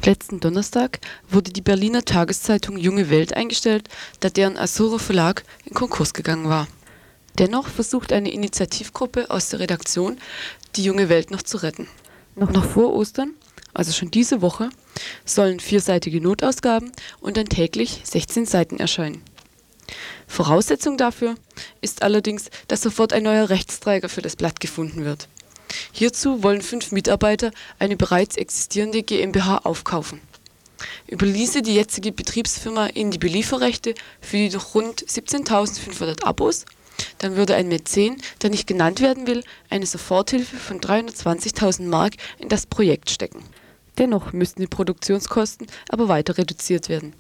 Letzten Donnerstag wurde die Berliner Tageszeitung Junge Welt eingestellt, da deren Azzurro Verlag in Konkurs gegangen war. Dennoch versucht eine Initiativgruppe aus der Redaktion, die Junge Welt noch zu retten. Noch vor Ostern, also schon diese Woche, sollen 4-seitige Notausgaben und dann täglich 16 Seiten erscheinen. Voraussetzung dafür ist allerdings, dass sofort ein neuer Rechtsträger für das Blatt gefunden wird. Hierzu wollen 5 Mitarbeiter eine bereits existierende GmbH aufkaufen. Überließe die jetzige Betriebsfirma ihnen die Belieferrechte für die durch rund 17.500 Abos, dann würde ein Mäzen, der nicht genannt werden will, eine Soforthilfe von 320.000 Mark in das Projekt stecken. Dennoch müssten die Produktionskosten aber weiter reduziert werden.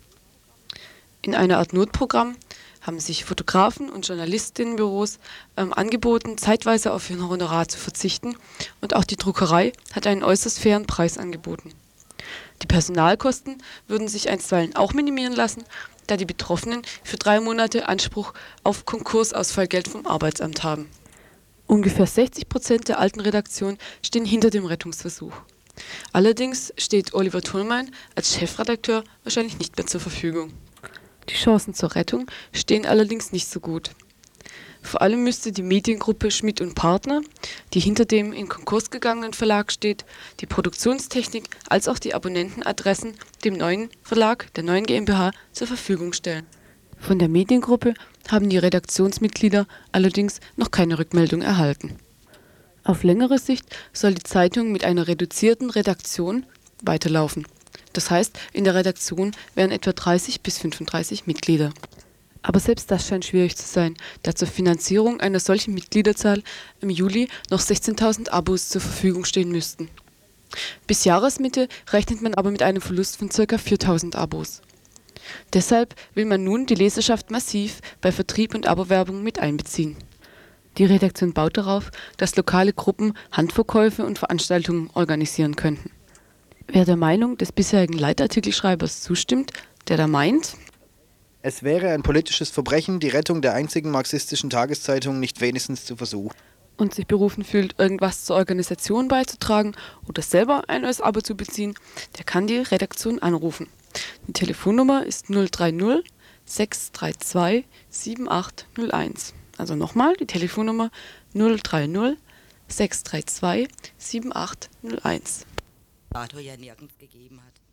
In einer Art Notprogramm haben sich Fotografen und Journalistinnenbüros angeboten, zeitweise auf ihr Honorar zu verzichten, und auch die Druckerei hat einen äußerst fairen Preis angeboten. Die Personalkosten würden sich einstweilen auch minimieren lassen, da die Betroffenen für 3 Monate Anspruch auf Konkursausfallgeld vom Arbeitsamt haben. Ungefähr 60% der alten Redaktion stehen hinter dem Rettungsversuch. Allerdings steht Oliver Thurmann als Chefredakteur wahrscheinlich nicht mehr zur Verfügung. Die Chancen zur Rettung stehen allerdings nicht so gut. Vor allem müsste die Mediengruppe Schmidt & Partner, die hinter dem in Konkurs gegangenen Verlag steht, die Produktionstechnik als auch die Abonnentenadressen dem neuen Verlag, der neuen GmbH, zur Verfügung stellen. Von der Mediengruppe haben die Redaktionsmitglieder allerdings noch keine Rückmeldung erhalten. Auf längere Sicht soll die Zeitung mit einer reduzierten Redaktion weiterlaufen. Das heißt, in der Redaktion wären etwa 30 bis 35 Mitglieder. Aber selbst das scheint schwierig zu sein, da zur Finanzierung einer solchen Mitgliederzahl im Juli noch 16.000 Abos zur Verfügung stehen müssten. Bis Jahresmitte rechnet man aber mit einem Verlust von ca. 4.000 Abos. Deshalb will man nun die Leserschaft massiv bei Vertrieb und Abo-Werbung mit einbeziehen. Die Redaktion baut darauf, dass lokale Gruppen Handverkäufe und Veranstaltungen organisieren könnten. Wer der Meinung des bisherigen Leitartikelschreibers zustimmt, der da meint: Es wäre ein politisches Verbrechen, die Rettung der einzigen marxistischen Tageszeitung nicht wenigstens zu versuchen. Und sich berufen fühlt, irgendwas zur Organisation beizutragen oder selber ein neues Abo zu beziehen, der kann die Redaktion anrufen. Die Telefonnummer ist 030 632 7801. Also nochmal, die Telefonnummer 030 632 7801. Ja nirgends gegeben hat.